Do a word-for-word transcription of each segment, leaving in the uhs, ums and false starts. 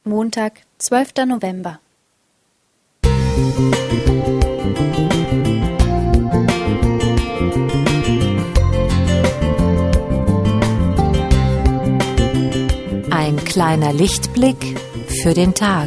Montag, zwölfter November. Ein kleiner Lichtblick für den Tag.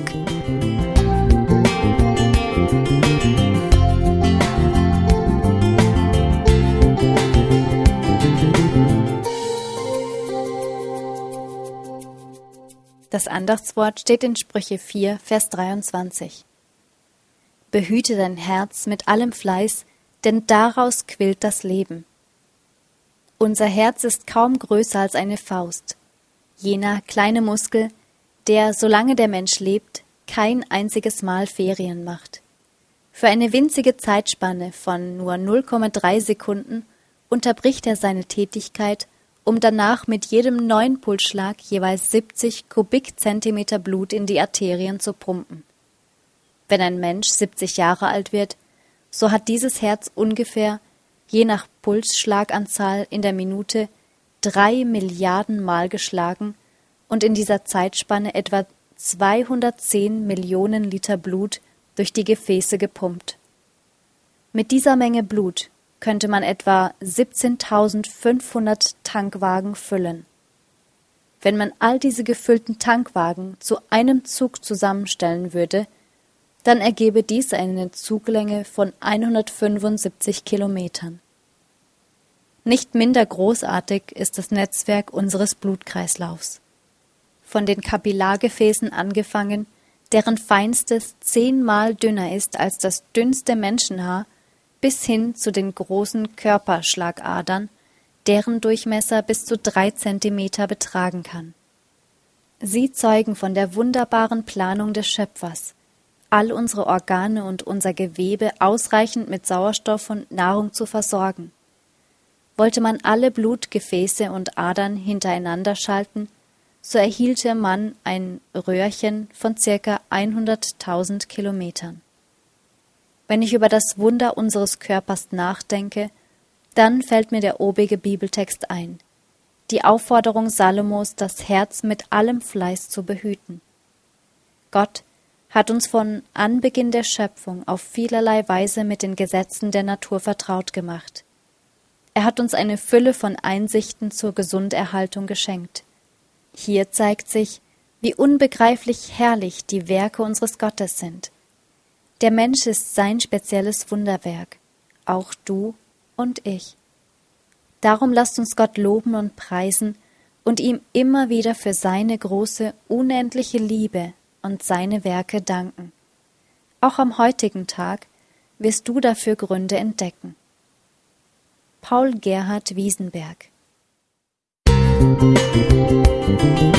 Das Andachtswort steht in Sprüche vier, Vers dreiundzwanzig. Behüte dein Herz mit allem Fleiß, denn daraus quillt das Leben. Unser Herz ist kaum größer als eine Faust. Jener kleine Muskel, der, solange der Mensch lebt, kein einziges Mal Ferien macht. Für eine winzige Zeitspanne von nur null Komma drei Sekunden unterbricht er seine Tätigkeit, um danach mit jedem neuen Pulsschlag jeweils siebzig Kubikzentimeter Blut in die Arterien zu pumpen. Wenn ein Mensch siebzig Jahre alt wird, so hat dieses Herz ungefähr, je nach Pulsschlaganzahl in der Minute, drei Milliarden Mal geschlagen und in dieser Zeitspanne etwa zweihundertzehn Millionen Liter Blut durch die Gefäße gepumpt. Mit dieser Menge Blut könnte man etwa siebzehntausendfünfhundert Tankwagen füllen. Wenn man all diese gefüllten Tankwagen zu einem Zug zusammenstellen würde, dann ergebe dies eine Zuglänge von hundertfünfundsiebzig Kilometern. Nicht minder großartig ist das Netzwerk unseres Blutkreislaufs. Von den Kapillargefäßen angefangen, deren feinstes zehnmal dünner ist als das dünnste Menschenhaar, bis hin zu den großen Körperschlagadern, deren Durchmesser bis zu drei Zentimeter betragen kann. Sie zeugen von der wunderbaren Planung des Schöpfers, all unsere Organe und unser Gewebe ausreichend mit Sauerstoff und Nahrung zu versorgen. Wollte man alle Blutgefäße und Adern hintereinander schalten, so erhielte man ein Röhrchen von circa hunderttausend Kilometern. Wenn ich über das Wunder unseres Körpers nachdenke, dann fällt mir der obige Bibeltext ein, die Aufforderung Salomos, das Herz mit allem Fleiß zu behüten. Gott hat uns von Anbeginn der Schöpfung auf vielerlei Weise mit den Gesetzen der Natur vertraut gemacht. Er hat uns eine Fülle von Einsichten zur Gesunderhaltung geschenkt. Hier zeigt sich, wie unbegreiflich herrlich die Werke unseres Gottes sind. Der Mensch ist sein spezielles Wunderwerk, auch du und ich. Darum lasst uns Gott loben und preisen und ihm immer wieder für seine große, unendliche Liebe und seine Werke danken. Auch am heutigen Tag wirst du dafür Gründe entdecken. Paul Gerhard Wiesenberg. Musik